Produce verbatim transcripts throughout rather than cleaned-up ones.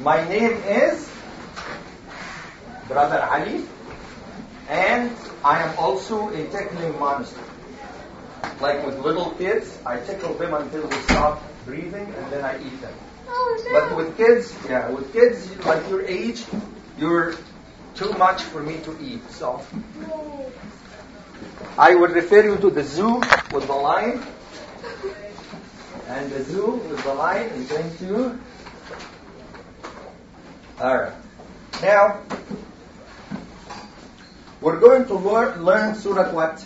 My name is Brother Ali, and I am also a tickling monster. Like with little kids, I tickle them until they stop breathing, and then I eat them. Oh, no. But with kids, yeah, with kids like your age, you're too much for me to eat. So I would refer you to the zoo with the lion. And the zoo with the lion is going to... Alright. Now, we're going to learn, learn Surah what?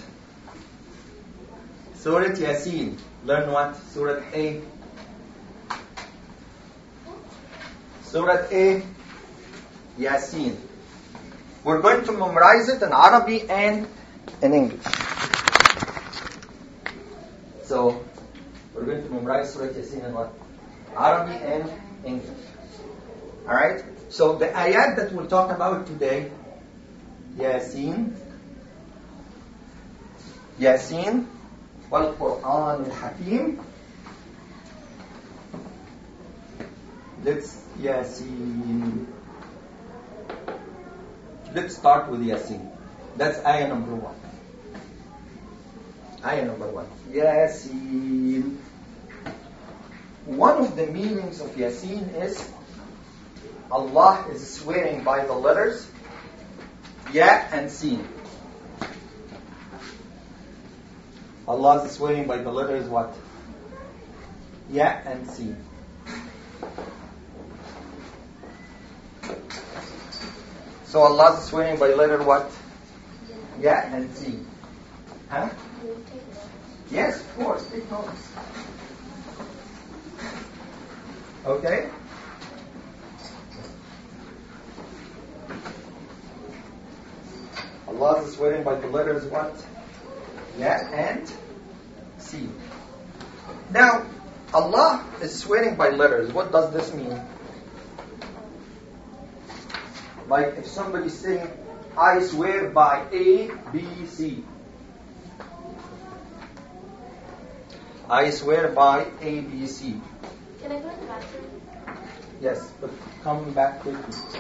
Surah Yasin. Learn what? Surah A. Surah A, Yasin. We're going to memorize it in Arabic and in English. So, we're going to memorize Surah Yasin in what? Arabic and English. Alright? So, the ayat that we'll talk about today, Yasin, Yasin, wal Quran al-Hakim. Let's Yasin. Let's start with Yasin. That's ayah number one. Ayah number one. Yasin. One of the meanings of Yasin is Allah is swearing by the letters Ya and Sin. Allah is swearing by the letters what? Ya and Sin. So Allah is swearing by letter what? Ya and Sin. Huh? Yes, of course. Take notes. Okay? Allah is swearing by the letters what? Ya and Sin. Now, Allah is swearing by letters. What does this mean? Like if somebody's saying, I swear by A, B, C. I swear by A, B, C. Can I go to the bathroom? Yes, but come back quickly.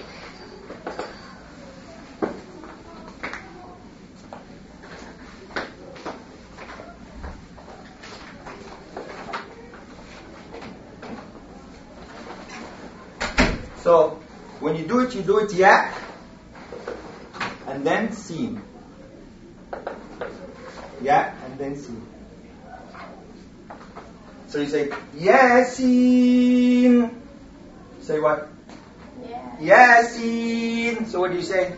So, when you do it, you do it Ya and then Sin. Ya and then Sin. So you say Yasin. Say what? Yeah. Yasin. So what do you say?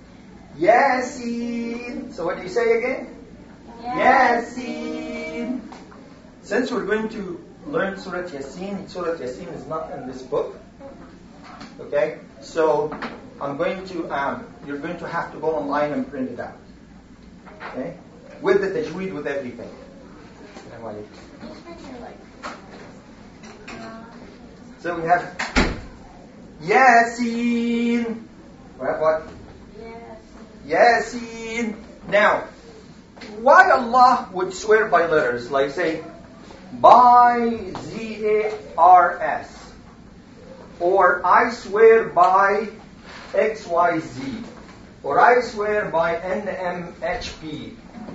Yasin. So what do you say again? Yeah. Yasin. Since we're going to learn Surah Yasin, Surah Yasin is not in this book. Okay? So I'm going to, um, you're going to have to go online and print it out. Okay? With the tajweed, with everything. So we have Yasin. We have what? Yes. Yasin. Now, why Allah would swear by letters? Like say, by Z A R S. Or I swear by X Y Z. Or I swear by N M H P.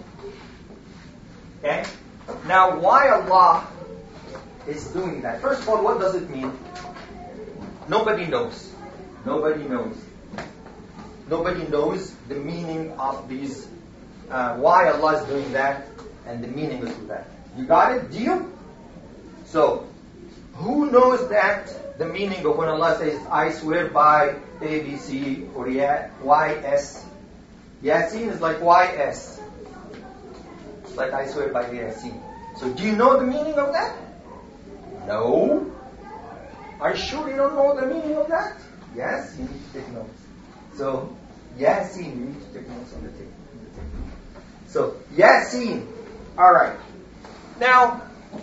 Okay? Now, why Allah is doing that? First of all, what does it mean? Nobody knows. Nobody knows. Nobody knows the meaning of these, uh, why Allah is doing that, and the meaning of that. You got it? Deal? So, who knows that, the meaning of when Allah says, I swear by A, B, C, or Y, S? Yasin is like Y, S. It's like I swear by Yasin. So, do you know the meaning of that? No. Are you sure you don't know the meaning of that? Yes, you need to take notes. So, Yasin, you need to take notes on the table. So, Yasin. Alright. Now,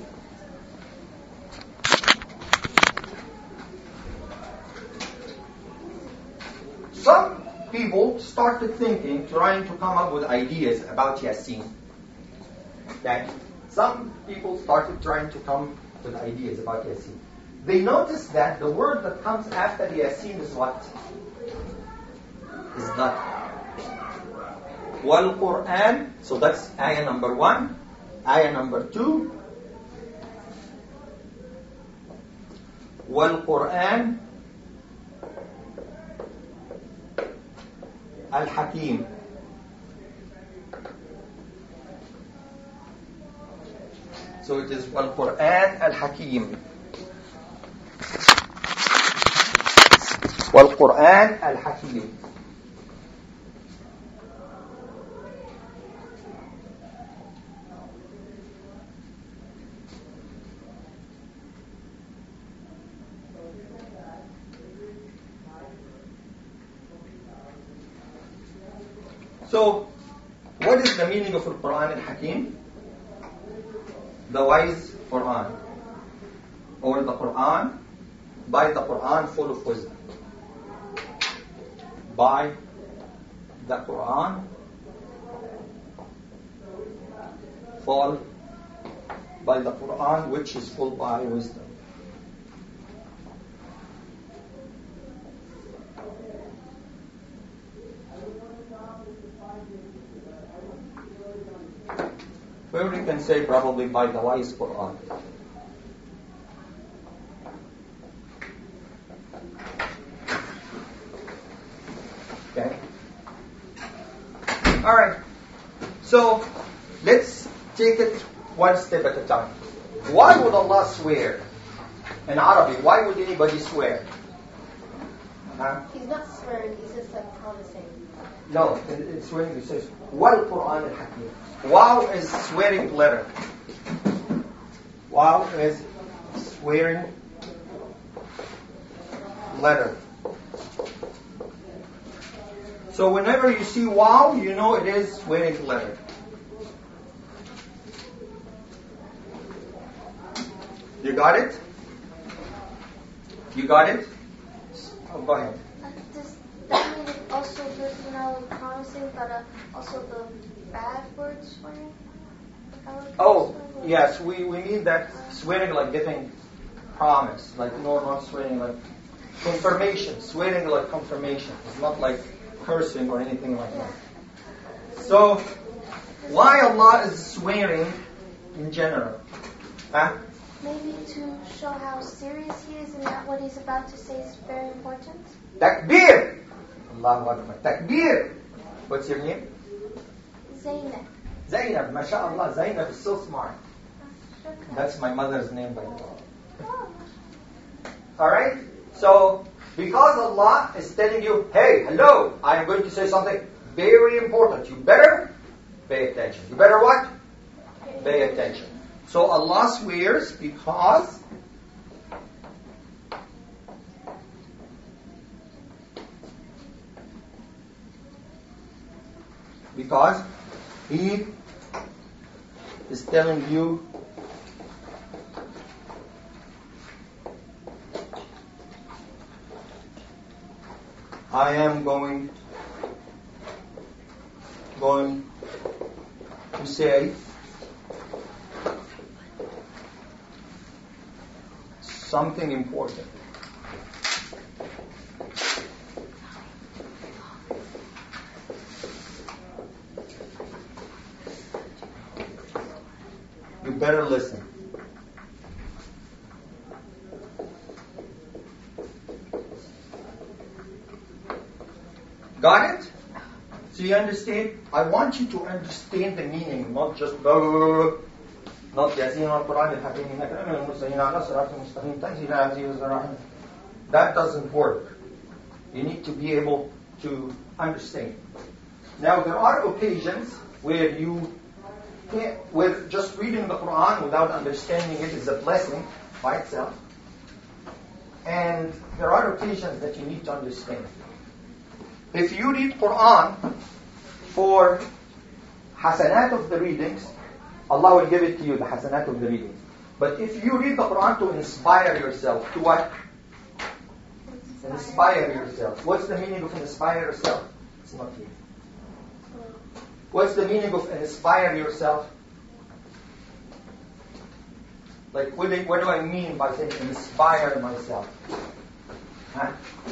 some people started thinking, trying to come up with ideas about Yasin. Okay? Some people started trying to come with ideas about Yasin. they notice that the word that comes after Yasin is what? Is not. Wal Quran. So that's ayah number one. Ayah number two. Wal Quran Al Hakim. So it is Wal Quran Al Hakim. Wal Quran Al Hakim. So, what is the meaning of Al Quran Al Hakim? The wise Quran, or the Quran, by the Quran full of wisdom. By the Quran full, by the Quran which is full by wisdom. Well, we can say probably by the wise Quran. Okay. All right. So let's take it one step at a time. Why would Allah swear in Arabic? Why would anybody swear? Huh? He's not swearing, he's just like promising. No, it- it's when he says, Wal Quran al Hakim. Wow is swearing letter. Wow is swearing letter. So whenever you see wow, you know it is swearing letter. You got it? You got it? Oh, go ahead. Uh, does that mean it also does not only promising, but uh, also the bad word swearing? Oh, yes, we, we mean that swearing like giving promise, like no, not swearing like confirmation, swearing like confirmation. It's not like cursing or anything like that. So, why Allah is swearing in general? Huh? Maybe to show how serious he is and that what he's about to say is very important? Takbir! Allahu Akbar. Takbir! What's your name? Zainab. Zainab. MashaAllah. Zainab is so smart. That's my mother's name, by the way. Oh. Alright? So, because Allah is telling you, hey, hello, I am going to say something very important. You better pay attention. You better what? Pay attention. So Allah swears because because He is telling you I am going going to say something important. You better listen. Got it? So you understand? I want you to understand the meaning, not just blah, blah, blah, blah. Not Yasin al-Quran al-Hakim innaka laminal mursalin ala siratin mustaqim tanzila azizir rahim. That doesn't work. You need to be able to understand. Now there are occasions where you can't, where just reading the Quran without understanding it is a blessing by itself. And there are occasions that you need to understand. If you read Quran for hasanat of the readings, Allah will give it to you, the hasanat of the readings. But if you read the Quran to inspire yourself, to what? Inspire yourself. What's the meaning of inspire yourself? It's not here. What's the meaning of inspire yourself? Like, what do, what do I mean by saying inspire myself? Huh?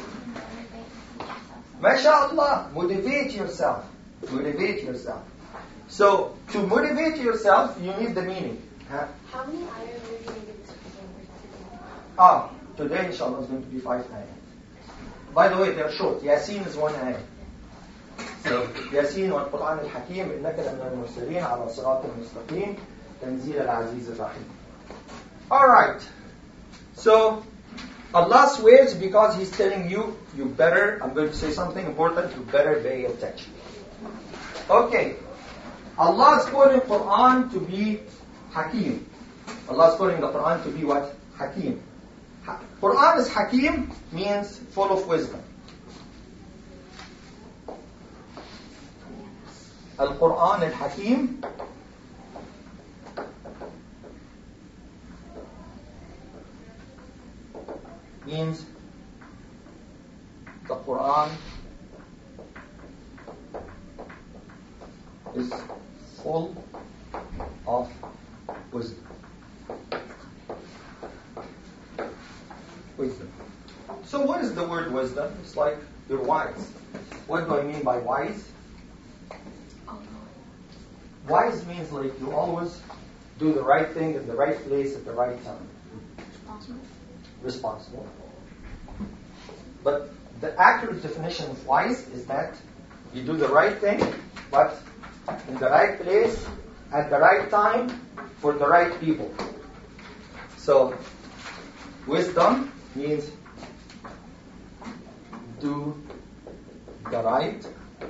MashaAllah, motivate yourself. Motivate yourself. So, to motivate yourself, you need the meaning. Huh? How many ayahs are you going to give this person? Ah, today inshallah is going to be five ayahs. By the way, they are short. Yasin is one ayah. So, Yasin wal Quran al-Hakim, إنك لمن المرسلين على صراط المستقيم تنزيل العزيز الرحيم. Alright. So, Allah swears because He's telling you, you better, I'm going to say something important, you better pay attention. Okay. Allah is quoting Quran to be Hakim. Allah is quoting the Quran to be what? Hakim. Ha- Quran is Hakim means full of wisdom. Al-Quran al-Hakim means the Quran is full of wisdom. Wisdom. So what is the word wisdom? It's like you're wise. What do I mean by wise? Wise means like you always do the right thing in the right place at the right time. Responsible. Responsible. But the accurate definition of wise is that you do the right thing, but in the right place, at the right time, for the right people. So, wisdom means do the right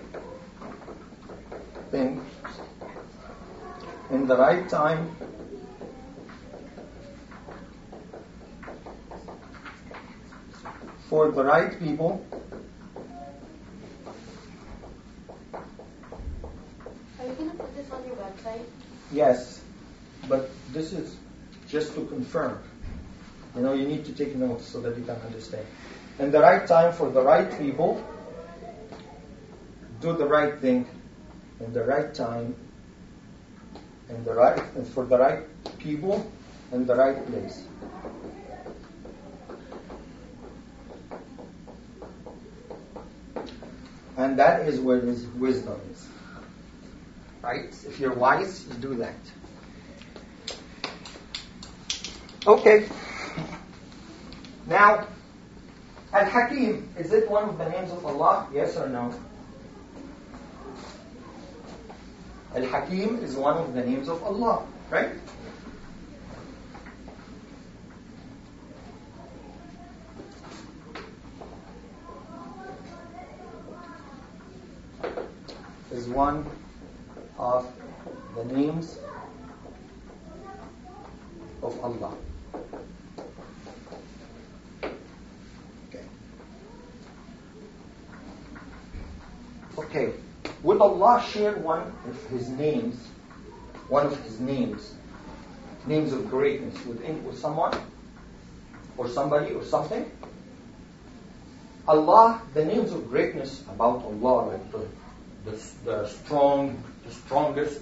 thing in the right time for the right people. Are you going to put this on your website? Yes, but this is just to confirm. You know, you need to take notes so that you can understand. In the right time for the right people, do the right thing in the right time, in the right, and for the right people, in the right place. And that is where his wisdom is. Right? If you're wise, you do that. Okay. Now, Al-Hakim, is it one of the names of Allah? Yes or no? Al-Hakim is one of the names of Allah, right? Is one of the names of Allah. Okay. Okay. Would Allah share one of His names, one of His names, names of greatness with, with someone, or somebody, or something? Allah, the names of greatness about Allah, like the, the, the strong, the strongest,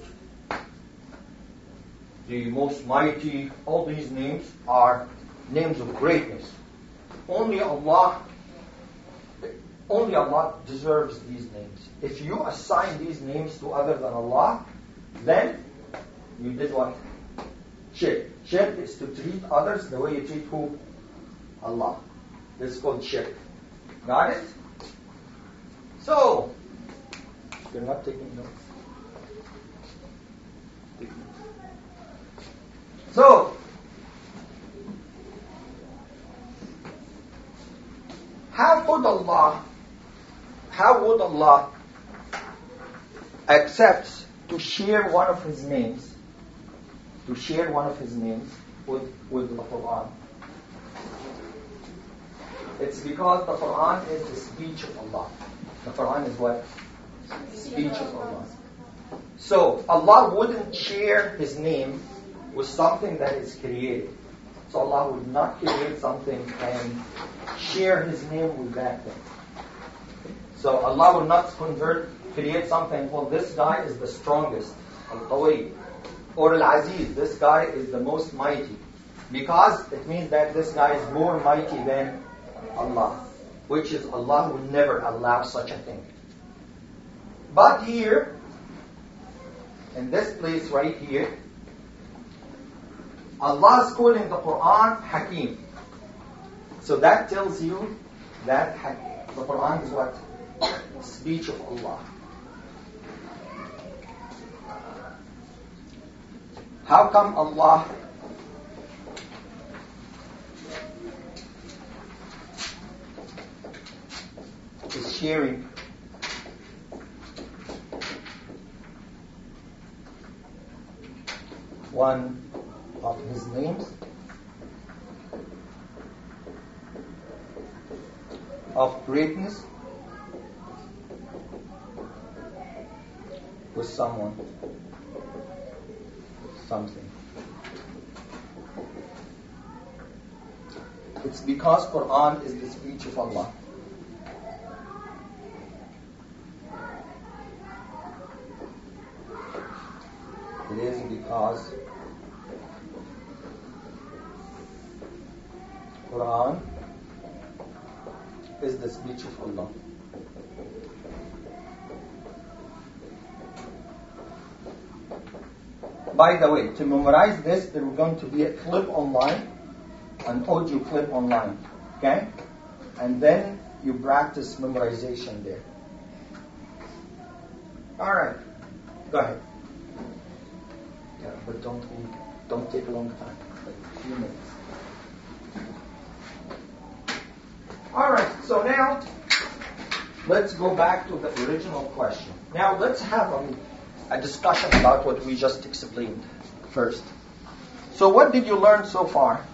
the most mighty, all these names are names of greatness. Only Allah, only Allah deserves these names. If you assign these names to other than Allah, then you did what? Shirk. Shirk is to treat others the way you treat who? Allah. This is called shirk. Got it? So, you're not taking notes. Take notes. So, how would Allah, how would Allah accept to share one of His names, to share one of His names with, with the Quran? It's because the Quran is the speech of Allah. The Quran is what? Speech of Allah. So Allah wouldn't share His name with something that is created. So Allah would not create something and share His name with that thing. So Allah would not convert, create something, well, this guy is the strongest, Al-Qawi, or Al-Aziz, this guy is the most mighty. Because it means that this guy is more mighty than Allah, which is Allah will never allow such a thing. But here, in this place right here, Allah is calling the Quran Hakim. So that tells you that the Quran is what? Speech of Allah. How come Allah is sharing one of His names of greatness with someone, something? It's because Quran is the speech of Allah. It is because Quran is the speech of Allah. By the way, to memorize this, there is going to be a clip online, an audio clip online, okay? And then you practice memorization there. All right, go ahead. Yeah, but don't be, don't take a long time, like a few minutes. All right, so now let's go back to the original question. Now let's have a, a discussion about what we just explained first. So what did you learn so far?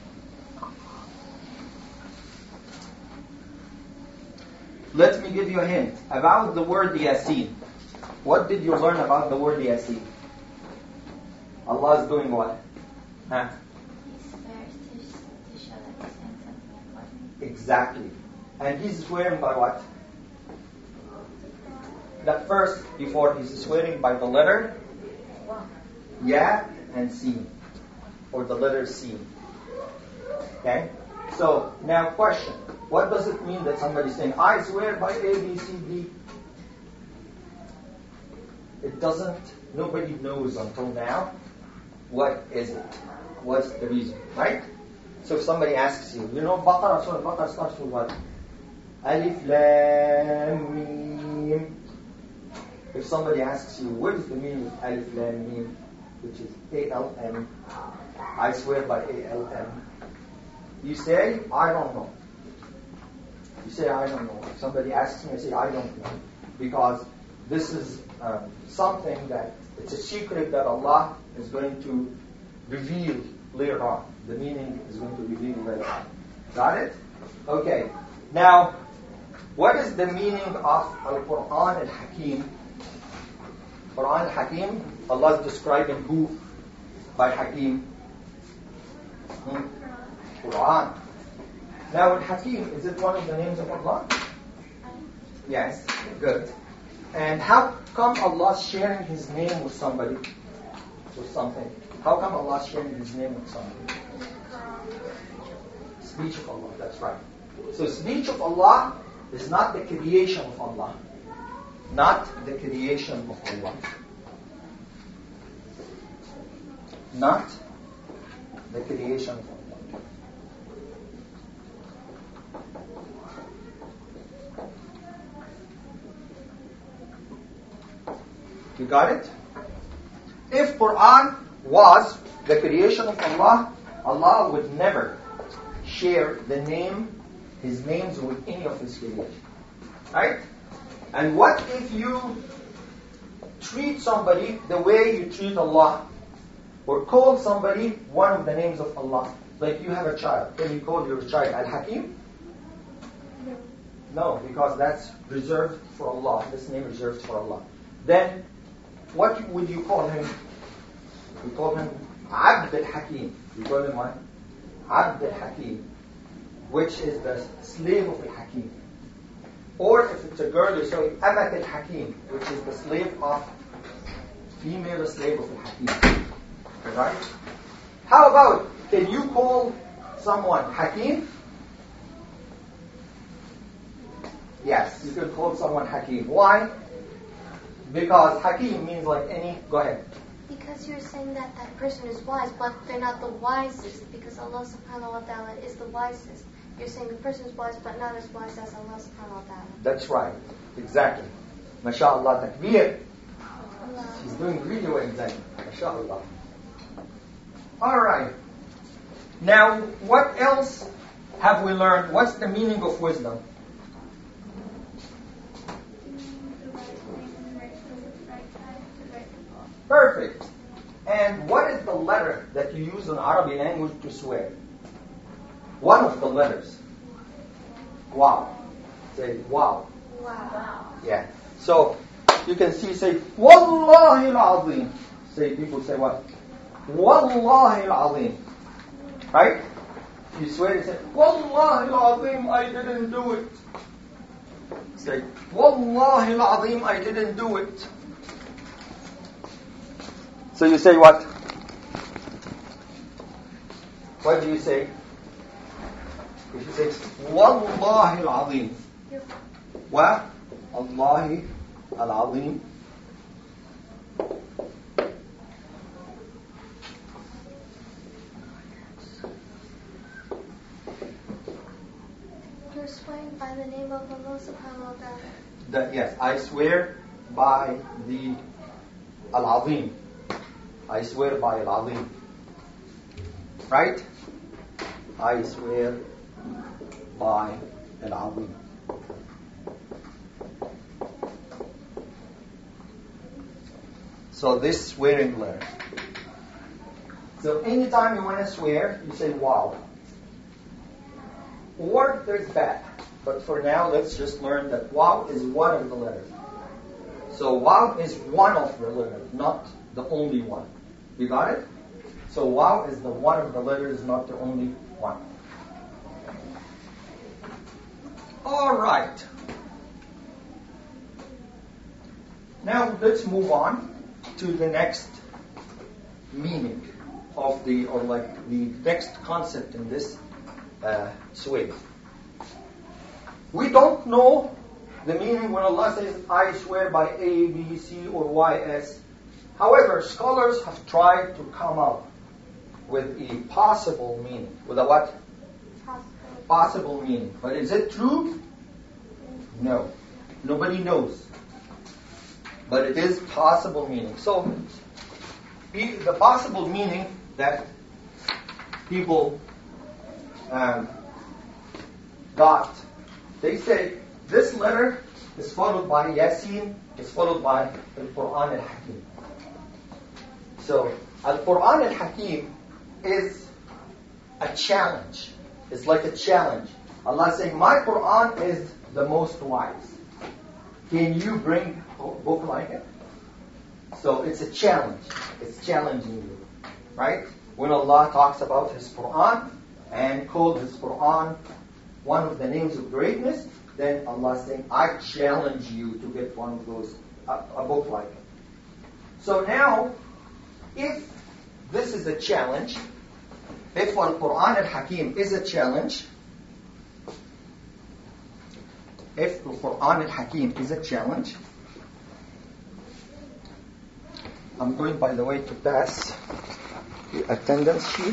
Let me give you a hint about the word Yasin. What did you learn about the word Yasin? Allah is doing what? Huh? Exactly. And he's swearing by what? That first, before he's swearing by the letter Ya and Sin, or the letter Sin. Okay? So, now question. What does it mean that somebody's saying, I swear by A, B, C, D? It doesn't, nobody knows until now what is it. What's the reason, right? So if somebody asks you, you know, Baqarah, Surah Baqarah starts with what? Alif, Lam, Mim. If somebody asks you, what is the meaning of Alif, Lam, Mim, which is A L M, I swear by A L M, you say, I don't know. You say, I don't know. If somebody asks me, I say, I don't know. Because this is uh, something that, it's a secret that Allah is going to reveal later on. The meaning is going to reveal later on. Got it? Okay. Now, what is the meaning of Al-Quran Al-Hakim? Quran Al-Hakim, Allah is describing who by Hakim? Hmm? Quran. Now, Al-Hakim, is it one of the names of Allah? Yes. Good. And how come Allah is sharing His name with somebody? With something? How come Allah is sharing His name with somebody? Speech of Allah, that's right. So speech of Allah is not the creation of Allah. Not the creation of Allah. Not the creation of Allah. You got it? If Quran was the creation of Allah, Allah would never share the name, His names with any of His creation. Right? And what if you treat somebody the way you treat Allah? Or call somebody one of the names of Allah? Like you have a child. Can you call your child Al-Hakim? No. No, because that's reserved for Allah. This name is reserved for Allah. Then, what would you call him? You call him Abd al-Hakim. You call him what? Abd al-Hakim, which is the slave of al-Hakim. Or if it's a girl, you say Amat al-Hakim, which is the slave of, female slave of al-Hakim. Right? How about can you call someone Hakim? Yes, you can call someone Hakim. Why? Because Hakim means like any, go ahead. Because you're saying that that person is wise, but they're not the wisest, because Allah subhanahu wa ta'ala is the wisest. You're saying the person is wise, but not as wise as Allah subhanahu wa ta'ala. That's right. Exactly. MashaAllah takbir. She's doing really well exactly. MashaAllah. Alright. Now, what else have we learned? What's the meaning of wisdom? Perfect. And what is the letter that you use in Arabic language to swear? One of the letters. Wow. Say wow. Wow. Yeah. So you can see, say Wallahi al-Azim. Say people say what? Wallahi al-Azim. Right? You swear, you say Wallahi al-Azim, I didn't do it. Say Wallahi al-Azim, I didn't do it. So you say what? What do you say? If you say Wallahi al-Azim. Wa Allahi al-Azim. You're swearing by the name of Allah subhanahu wa ta'ala. That, yes, I swear by the Al-Azim. I swear by Al-Azim. Right? I swear by Al-Azim. So this swearing letter. So anytime you want to swear, you say wow. Or there's bat. But for now, let's just learn that wow is one of the letters. So wow is one of the letters, not the only one. You got it? So wow is the one of the letters, not the only one. All right. Now let's move on to the next meaning of the, or like the next concept in this uh, sway. We don't know the meaning when Allah says, I swear by A, B, C, or Y, S. However, scholars have tried to come up with a possible meaning. With a what? Possible. Possible meaning. But is it true? No. Nobody knows. But it is possible meaning. So, the possible meaning that people um, got, they say this letter is followed by Yasin, is followed by Al-Quran al-Hakim. So, Al-Quran al-Hakim is a challenge. It's like a challenge. Allah is saying, my Quran is the most wise. Can you bring a book like it? So it's a challenge. It's challenging you. Right? When Allah talks about His Quran and called His Quran one of the names of greatness, then Allah is saying, I challenge you to get one of those, a, a book like it. So now, if this is a challenge, if Al-Quran al-Hakim is a challenge, if the Quran al-Hakim is a challenge, I'm going, by the way, to pass the attendance sheet.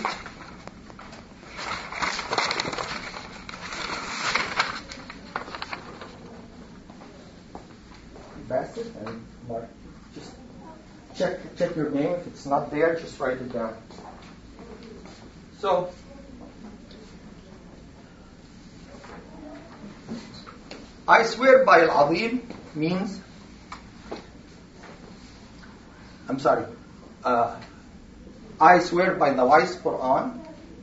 Pass it and mark. Just check check your name. If it's not there, just write it down. So, I swear by Al-Azim means, I'm sorry, uh, I swear by the wise Quran.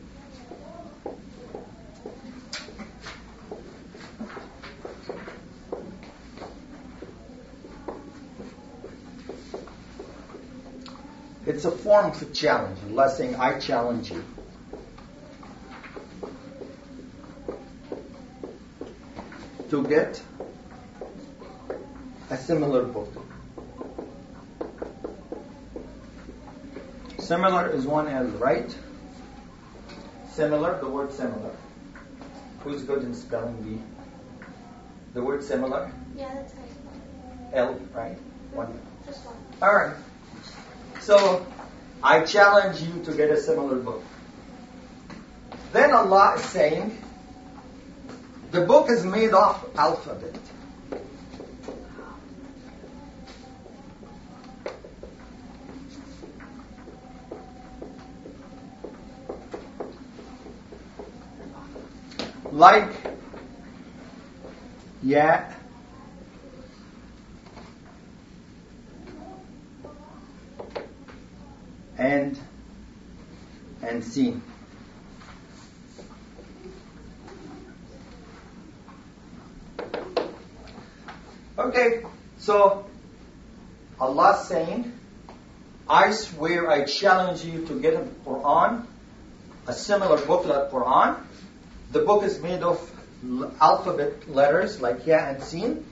It's a form of a challenge. Allah saying, I challenge you. To get a similar book. Similar is one L, right? Similar, the word similar. Who's good in spelling the the word similar? Yeah, that's how you spell L, right? One. it. Just one. All right. So I challenge you to get a similar book. Then Allah is saying, the book is made of alphabet. Like Ya and and Sin. Okay, so Allah saying, I swear, I challenge you to get a Quran, a similar book like Quran. The book is made of alphabet letters like Ya and Sin.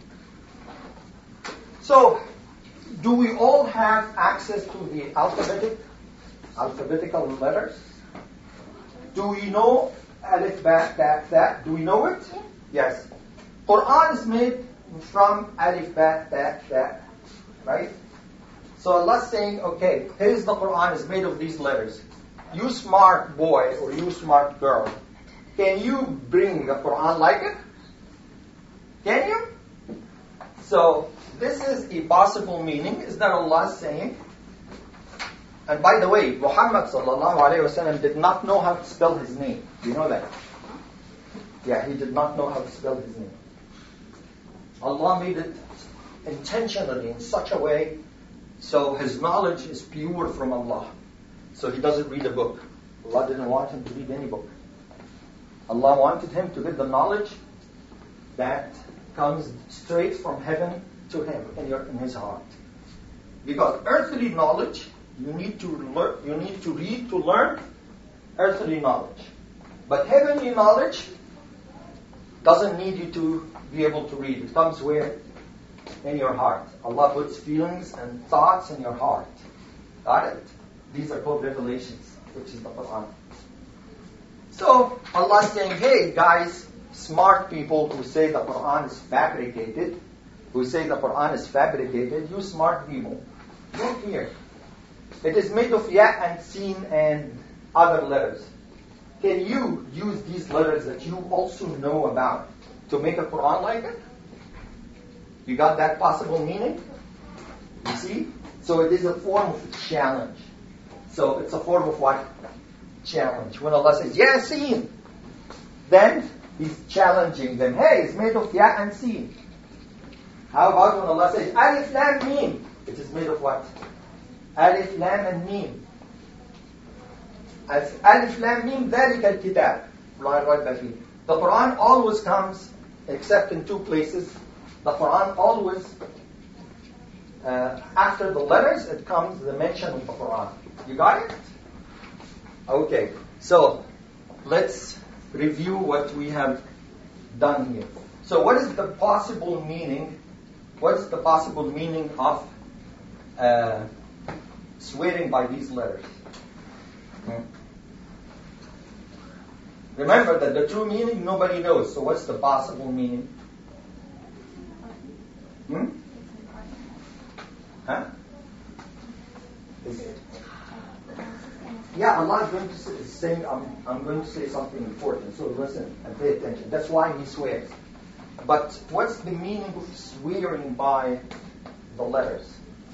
So, do we all have access to the alphabetic, alphabetical letters? Do we know Alif, Ba, Ta, Ta? Do we know it? Yeah. Yes. Quran is made from Alif, Ba, Ta, Ta. Right? So Allah's saying, okay, here's the Quran is made of these letters. You smart boy or you smart girl, can you bring the Quran like it? Can you? So this is a possible meaning. Is that Allah saying? And by the way, Muhammad sallallahu alaihi wasallam did not know how to spell his name. Do you know that? Yeah, he did not know how to spell his name. Allah made it intentionally in such a way so his knowledge is pure from Allah. So he doesn't read a book. Allah didn't want him to read any book. Allah wanted him to get the knowledge that comes straight from heaven to him in, your, in his heart. Because earthly knowledge, you need to learn, you need to read to learn earthly knowledge. But heavenly knowledge doesn't need you to be able to read. It comes where? In your heart. Allah puts feelings and thoughts in your heart. Got it? These are called revelations, which is the Quran. So Allah is saying, hey guys, smart people who say the Quran is fabricated, who say the Quran is fabricated, you smart people, look here. It is made of Ya and Sin and other letters. Can you use these letters that you also know about to make a Quran like it? You got that possible meaning? You see? So it is a form of challenge. So it's a form of what? Challenge. When Allah says, Ya Sin, then He's challenging them. Hey, it's made of Ya and Sin. How about when Allah says, Alif Lam Mim? It is made of what? Alif Lam and Mim. As Alif Lam Mim, ذَلِكَ الْكِتَابِ. The Quran always comes, except in two places. The Quran always, uh, after the letters, it comes the mention of the Quran. You got it? Okay. So, let's review what we have done here. So, what is the possible meaning? What is the possible meaning of uh, swearing by these letters? Hmm. Remember that the true meaning nobody knows. So, what's the possible meaning? Hmm? Huh? Is it? Yeah, Allah is going to say, saying, I'm, I'm going to say something important. So listen and pay attention. That's why He swears. But what's the meaning of swearing by the letters?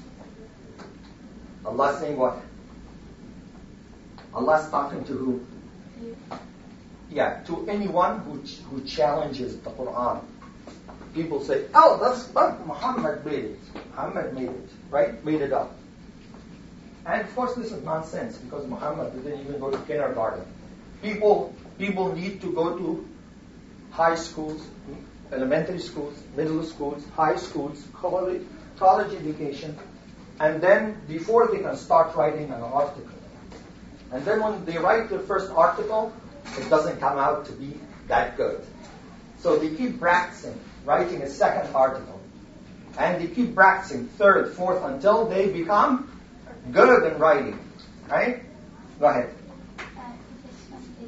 Allah is saying what? Allah is talking to who? Yeah, to anyone who who challenges the Quran. People say, oh, that's but Muhammad made it. Muhammad made it, right? Made it up. And of course this is nonsense because Muhammad didn't even go to kindergarten. People people need to go to high schools, elementary schools, middle schools, high schools, college, college education, and then before they can start writing an article. And then when they write their first article, it doesn't come out to be that good. So they keep practicing, writing a second article. And they keep practicing third, fourth, until they become good in writing. Right? Go ahead. Uh, this one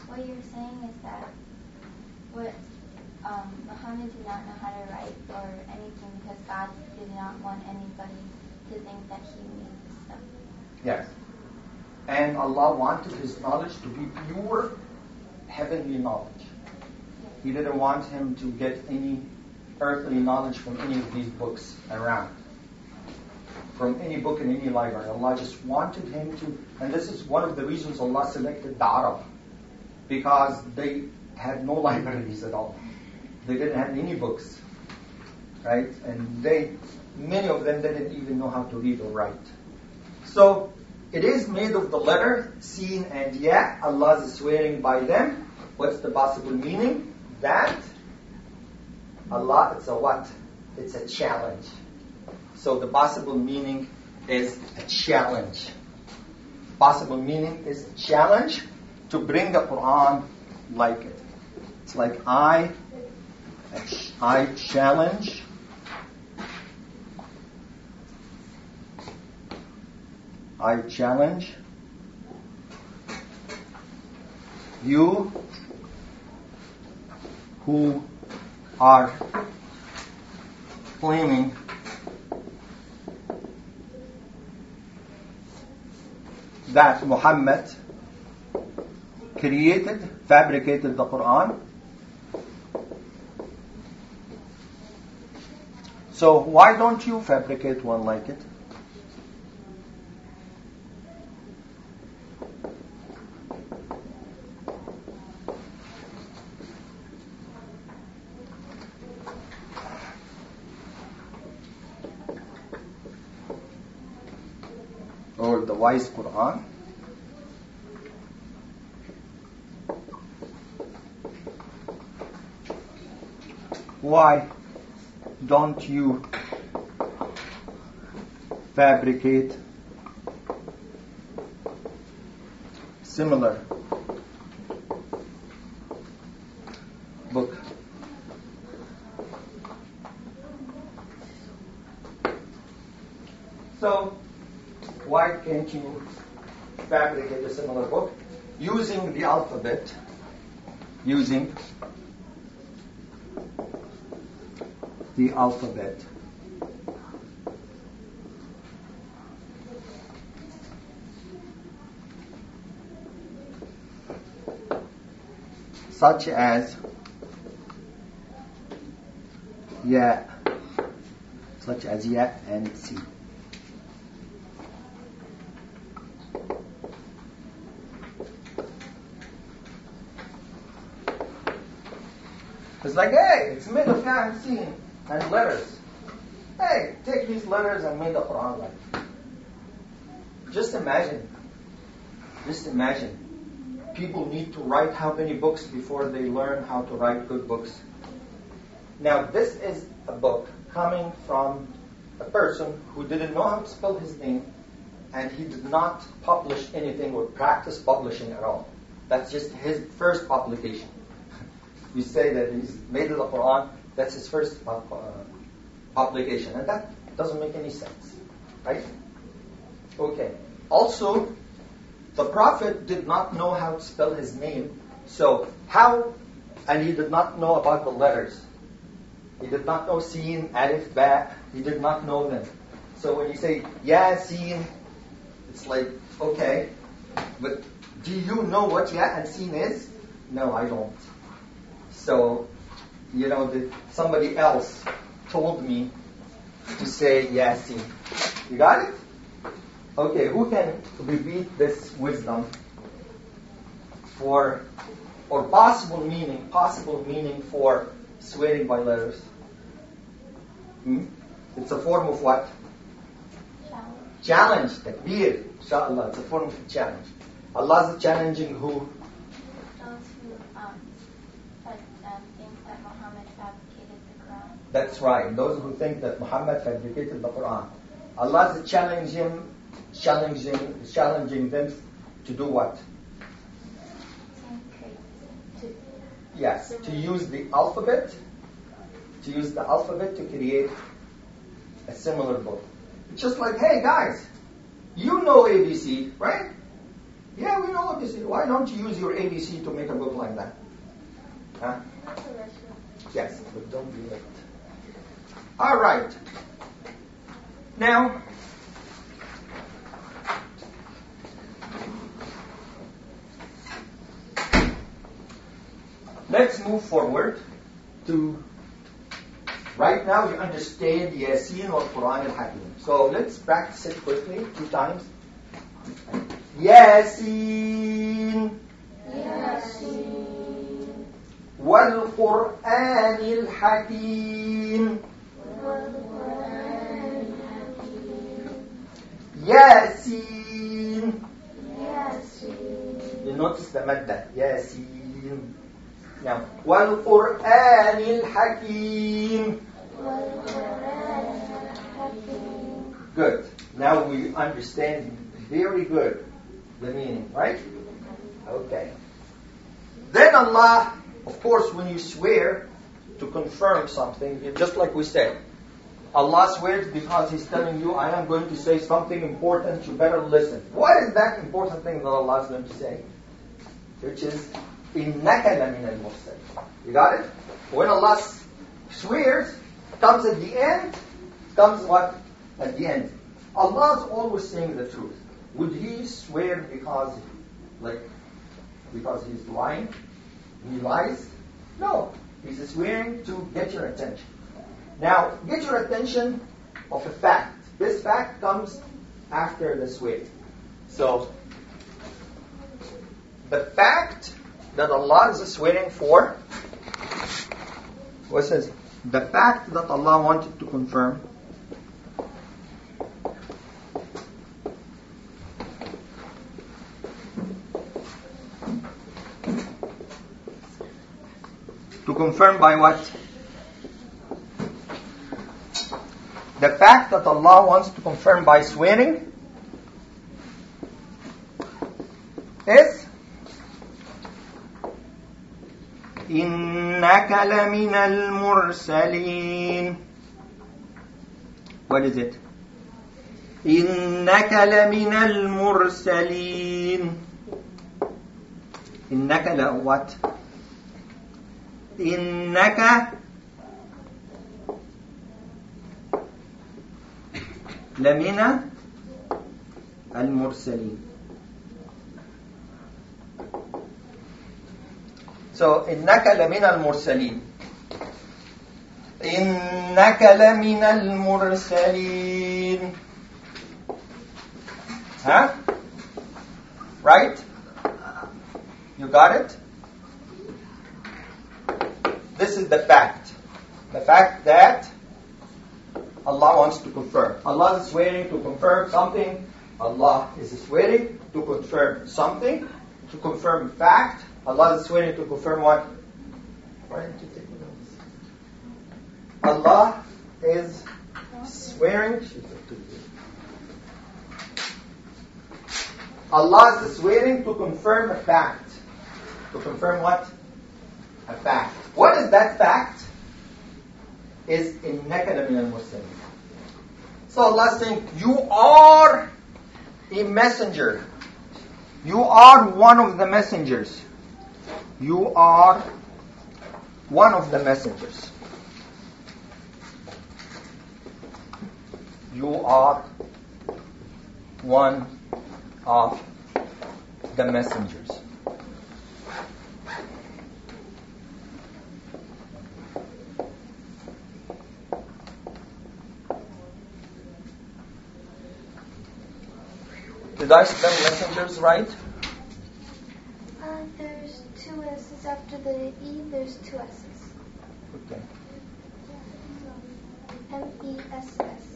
what you're saying is that what um, Muhammad did not know how to write or anything because God did not want anybody to think that he knew this stuff. Yes. And Allah wanted his knowledge to be pure, heavenly knowledge. He didn't want him to get any earthly knowledge from any of these books around. From any book in any library. Allah just wanted him to, and this is one of the reasons Allah selected the Arab, because they had no libraries at all. They didn't have any books, right? And they, many of them didn't even know how to read or write. So, it is made of the letter Sin and Ya. Allah is swearing by them. What's the possible meaning? That Allah, it's a what? It's a challenge. So the possible meaning is a challenge. Possible meaning is a challenge to bring the Quran like it. It's like I, I challenge I challenge you who are claiming that Muhammad created, fabricated the Quran. So why don't you fabricate one like it? Or the wise Quran. Why don't you fabricate similar book? So, why can't you fabricate a similar book using the alphabet, using the alphabet? Such as Ya, such as Ya and Si. It's like, hey, it's made of Ya and Sin and letters. Hey, take these letters and make the Quran like it. Just imagine. Just imagine. People need to write how many books before they learn how to write good books. Now, this is a book coming from a person who didn't know how to spell his name, and he did not publish anything or practice publishing at all. That's just his first publication. You say that he's made the Quran, that's his first uh, publication. And that doesn't make any sense. Right? Okay. Also, the Prophet did not know how to spell his name. So, how, and he did not know about the letters. He did not know Sin, Alif, Ba. He did not know them. So when you say Ya, Sin, it's like, okay, but do you know what Ya and Sin is? No, I don't. So, you know, the, somebody else told me to say Yasin. You got it? Okay, who can repeat this wisdom for, or possible meaning, possible meaning for swearing by letters? Hmm? It's a form of what? Challenge. Takbir. Inshallah, it's a form of challenge. Allah is challenging who? That's right. Those who think that Muhammad fabricated the Quran. Allah is challenging, challenging, challenging them to do what? Yes, to use the alphabet, to use the alphabet to create a similar book. It's just like, hey guys, you know A B C, right? Yeah, we know A B C. Why don't you use your A B C to make a book like that? Huh? Yes, but don't do it. All right. Now, let's move forward to, right now you understand Yasin or Quran al-Hakim. So let's practice it quickly, two times. Yasin. Yasin. Wal-Quran al-Hakim. Yasin. Yasin. You notice the madda. Yasin. Now, وَالْقُرْآنِ الْحَكِيمِ. Good. Now we understand very good the meaning, right? Okay. Then Allah, of course, when you swear to confirm something, just like we said, Allah swears because He's telling you, I am going to say something important, you better listen. What is that important thing that Allah is going to say? Which is, إِنَّكَ لَمِنَ الْمُرْسَلِينَ. You got it? When Allah swears, comes at the end, comes what? At the end. Allah is always saying the truth. Would He swear because, like, because He's lying? He lies? No. He's swearing to get your attention. Now, get your attention of a fact. This fact comes after the swear. So, the fact that Allah is swearing for, what says? The fact that Allah wanted to confirm to confirm by what? The fact that Allah wants to confirm by swearing is إِنَّكَ لَمِنَ الْمُرْسَلِينَ. What is it? إِنَّكَ لَمِنَ الْمُرْسَلِينَ. إِنَّكَ la what? إِنَّكَ لَمِنَ الْمُرْسَلِينَ. So, إِنَّكَ لَمِنَ الْمُرْسَلِينَ. إِنَّكَ لَمِنَ الْمُرْسَلِينَ. Huh? Right? You got it? This is the fact. The fact that Allah wants to confirm. Allah is swearing to confirm something. Allah is swearing to confirm something. To confirm fact. Allah is swearing to confirm what? Why didn't you take notes? Allah is swearing. Allah is swearing to confirm a fact. To confirm what? A fact. What is that fact? Is إِنَّكَ لَمِنَ الْمُرْسَلِينَ. So Allah is saying, you are a messenger. You are one of the messengers. You are one of the messengers. You are one of the messengers. Did I spell messengers right? Uh, there's two S's after the E, there's two S's. Okay. M E S S.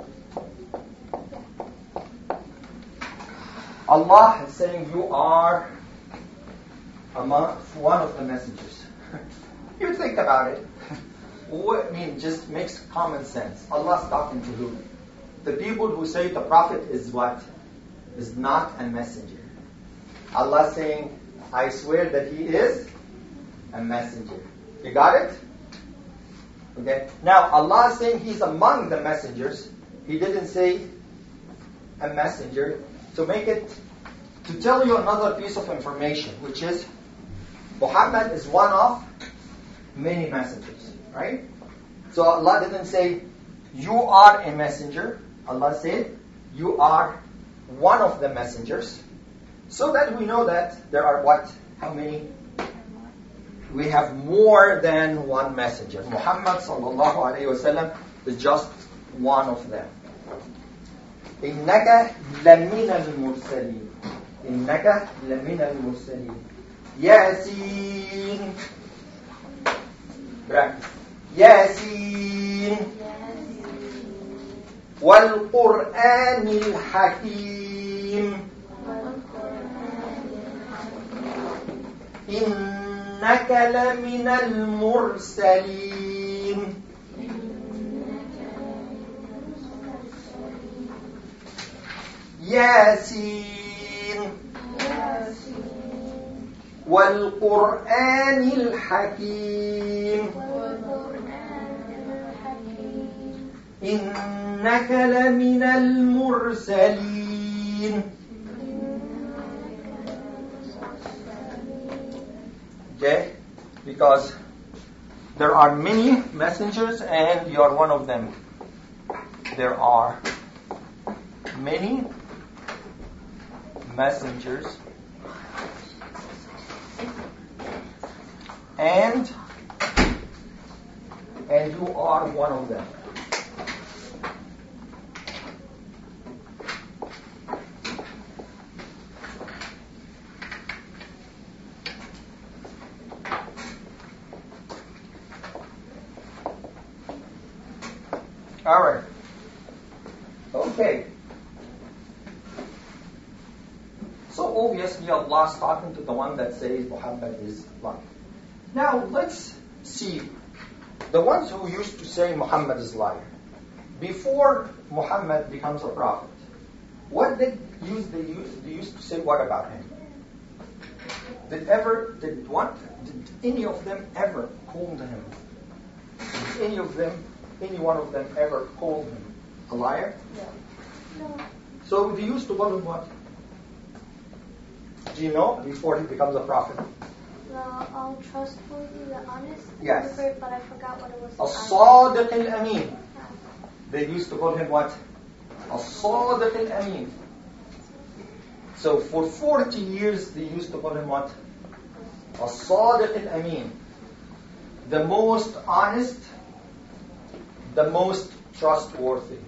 Allah is saying you are among one of the messengers. You think about it. What I mean, just makes common sense. Allah's talking to who? The people who say the Prophet is what? Is not a messenger. Allah saying, I swear that he is a messenger. You got it? Okay. Now Allah is saying he's among the messengers. He didn't say a messenger. To make it to tell you another piece of information, which is Muhammad is one of many messengers, right? So Allah didn't say, you are a messenger. Allah said, you are one of the messengers. So that we know that there are what? How many? We have more than one messenger. Muhammad sallallahu alayhi wa sallam is just one of them. إِنَّكَ لَمِنَ الْمُرْسَلِينَ إِنَّكَ لَمِنَ الْمُرْسَلِينَ يَاسِينَ يَاسِينَ وَالْقُرْآنِ الْحَكِيمِ إِنَّكَ لَمِنَ الْمُرْسَلِينَ ياسين والقرآن الحكيم إنك لمن المرسلين. Okay, because there are many messengers and you are one of them. There are many messengers and and you are one of them. All right. Okay. So obviously Allah is talking to the one that says Muhammad is lying. Now let's see the ones who used to say Muhammad is liar. Before Muhammad becomes a prophet, what did use they used they used to say what about him? Did ever did what did any of them ever call him? Did any of them any one of them ever called him a liar? No. So they used to call him what? Do you know before he becomes a prophet? The all trustworthy, the honest. Yes. But I forgot what it was. As-Sadiq al-Amin. They used to call him what? As-Sadiq al-Amin. So for forty years they used to call him what? As-Sadiq al-Amin. The most honest, the most trustworthy.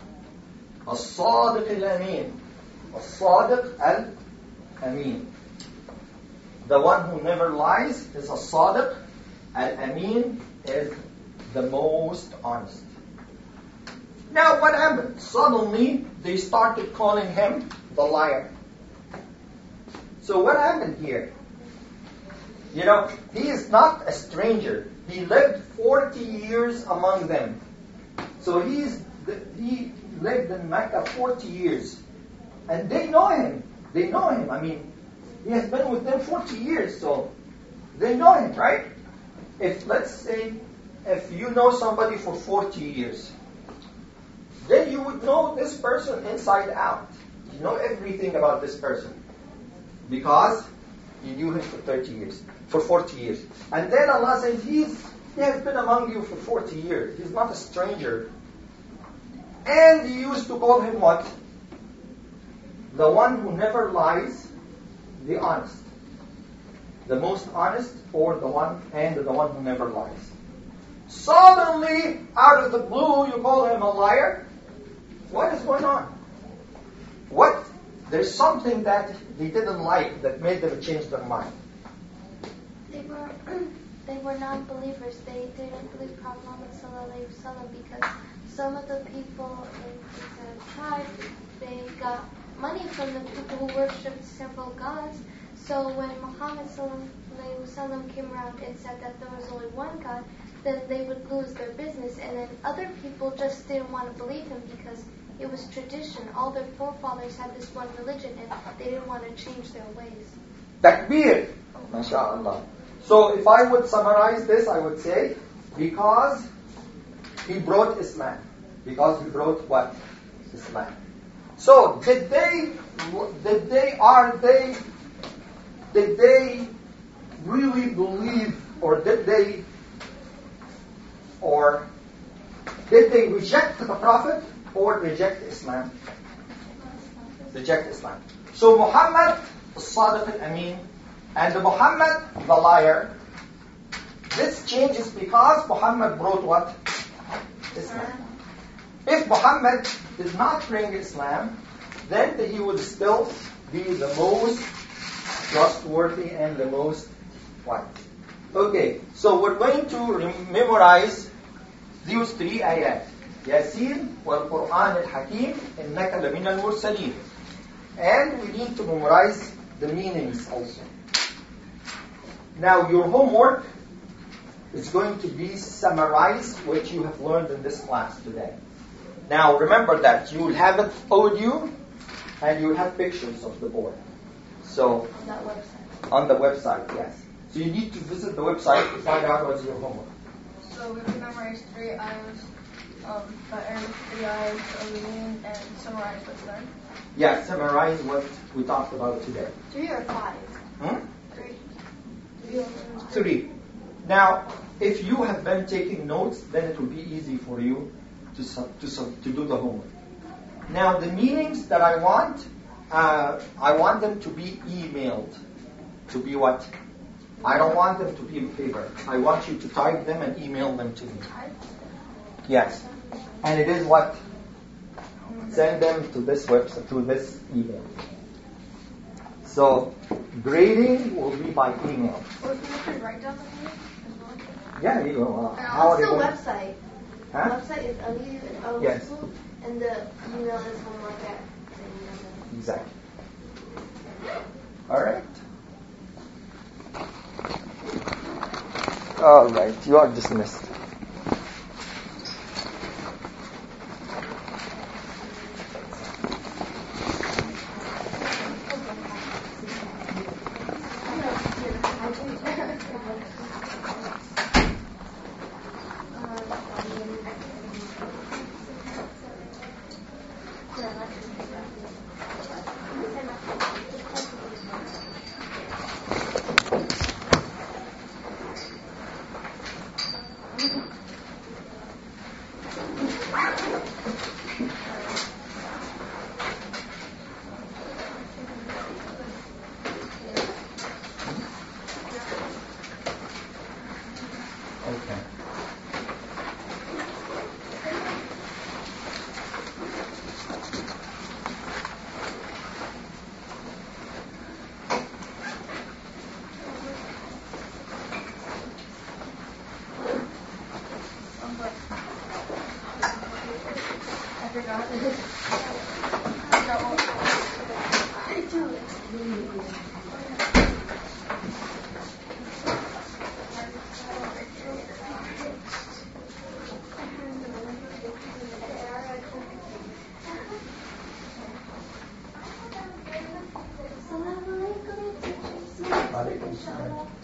As-Sadiq al-Amin. As-Sadiq al-Amin. The one who never lies is As-Sadiq. Al-Amin is the most honest. Now what happened? Suddenly they started calling him the liar. So what happened here? You know, he is not a stranger. He lived forty years among them. So he's he lived in Mecca forty years. And they know him. They know him. I mean, he has been with them forty years, so they know him, right? If, let's say, if you know somebody for forty years, then you would know this person inside out. You know everything about this person. Because you knew him for thirty years, for forty years. And then Allah says, he's, he has been among you for forty years. He's not a stranger. And you used to call him what? The one who never lies, the honest. The most honest, or the one, and the one who never lies. Suddenly, out of the blue, you call him a liar? What is going on? What? There's something that they didn't like that made them change their mind. They were they were non-believers. They didn't believe Prophet Muhammad sallallahu alaihi wasallam because some of the people in the tribe, they got money from the people who worshipped several gods. So when Muhammad sallallahu alaihi wasallam came around and said that there was only one God, then they would lose their business. And then other people just didn't want to believe him because it was tradition. All their forefathers had this one religion and they didn't want to change their ways. Takbir! MashaAllah. So if I would summarize this, I would say, because he brought Islam. Because he brought what? Islam. So did they, did they, are they, did they really believe, or did they, or did they reject the Prophet or reject Islam? Reject Islam. So Muhammad, al-Sadiq al-Amin, and Muhammad, the liar, this changes because Muhammad brought what? Islam. If Muhammad did not bring Islam, then he would still be the most trustworthy and the most what? Okay, so we're going to memorize these three ayat. Yasin wal Quran al Hakim innaka lamin al mursalin. And we need to memorize the meanings also. Now your homework is going to be summarize what you have learned in this class today. Now remember that you will have it audio and you will have pictures of the board. So On that website. on the website, yes. So you need to visit the website to find out what's your homework. So we have to memorize three ayahs, um, by Arabic three ayahs of the moon and summarize what's learned. Yeah, summarize what we talked about today. Three or five? Hmm? Three. Three or five. Three. Now, if you have been taking notes, then it will be easy for you to sub, to sub, to do the homework. Now, the meanings that I want, uh, I want them to be emailed. To be what? I don't want them to be in paper. I want you to type them and email them to me. Yes. And it is what? Send them to this website, to this email. So, grading will be by email. Or if you could write down the name as well. Yeah, you know. Uh, And how are what's you the going- website? Huh? The website is Aliyu and Al Yes. and the email is homework at the email. Exactly. All right. All right. You are dismissed. Okay. I forgot. I forgot what Assalamu alaikum. Alaikum salam.